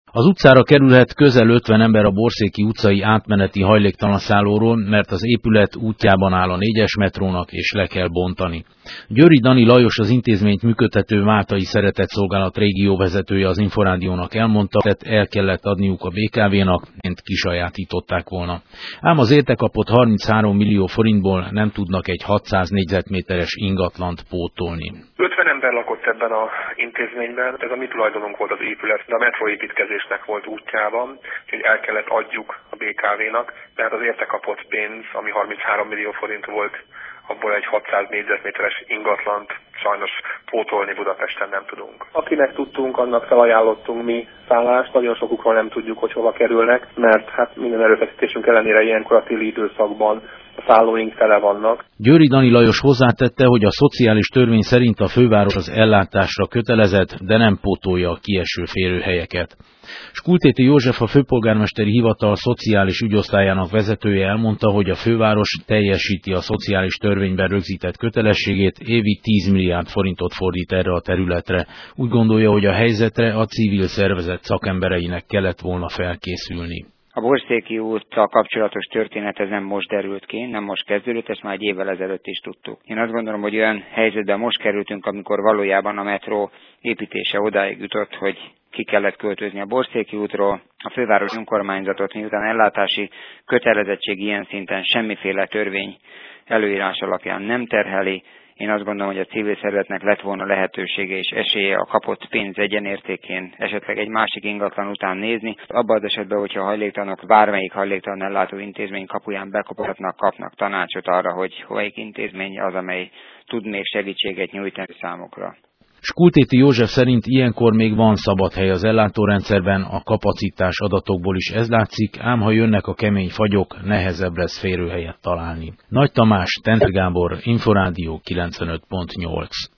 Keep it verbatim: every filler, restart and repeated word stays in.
Az utcára kerülhet közel ötven ember a Borszéki utcai átmeneti hajléktalan szállóról, mert az épület útjában áll a négyes metrónak, és le kell bontani. Győri Dani Lajos, az intézményt működtető Máltai Szeretetszolgálat régióvezetője az Inforádiónak elmondta, hogy el kellett adniuk a bé ká vénak, mint kisajátították volna. Ám az érte kapott harminchárom millió forintból nem tudnak egy hatszáz négyzetméteres ingatlant pótolni. ötven ember lakott ebben az intézményben, ez a mi tulajdonunk volt az épület, de a metróépítkezésnek volt útjában, úgyhogy el kellett adjuk a bé ká vénak, tehát az érte kapott pénz, ami harminchárom millió forint volt, abból egy hatszáz négyzetméteres ingatlant sajnos pótolni Budapesten nem tudunk. Akinek tudtunk, annak felajánlottunk mi szállást, nagyon sokukról nem tudjuk, hogy hova kerülnek, mert hát minden erőfeszítésünk ellenére ilyenkor a téli időszakban a szállóink tele vannak. Győri Dani Lajos hozzátette, hogy a szociális törvény szerint a főváros az ellátásra kötelezett, de nem pótolja a kieső férőhelyeket. Skultéti József, a főpolgármesteri hivatal szociális ügyosztályának vezetője elmondta, hogy a főváros teljesíti a szociális törvényben rögzített kötelességét, évi tíz milliárd forintot fordít erre a területre. Úgy gondolja, hogy a helyzetre a civil szervezet szakembereinek kellett volna felkészülni. A Borszéki úttal kapcsolatos történet ez nem most derült ki, nem most kezdődött, ezt már egy évvel ezelőtt is tudtuk. Én azt gondolom, hogy olyan helyzetben most kerültünk, amikor valójában a metró építése odáig jutott, hogy ki kellett költözni a Borszéki útról. A főváros önkormányzatot, miután ellátási kötelezettség ilyen szinten semmiféle törvény előírás alapján nem terheli, én azt gondolom, hogy a civil szervezetnek lett volna lehetősége és esélye a kapott pénz egyenértékén esetleg egy másik ingatlan után nézni. Abban az esetben, hogyha a hajléktalanok bármelyik hajléktalan ellátó intézmény kapuján bekopoghatnak, kapnak tanácsot arra, hogy melyik intézmény az, amely tud még segítséget nyújtani számukra. Skultéti József szerint ilyenkor még van szabad hely az ellátórendszerben, a kapacitás adatokból is ez látszik, ám ha jönnek a kemény fagyok, nehezebb lesz férőhelyet találni. Nagy Tamás, Tenter Gábor, Inforádió kilencvenöt pont nyolc.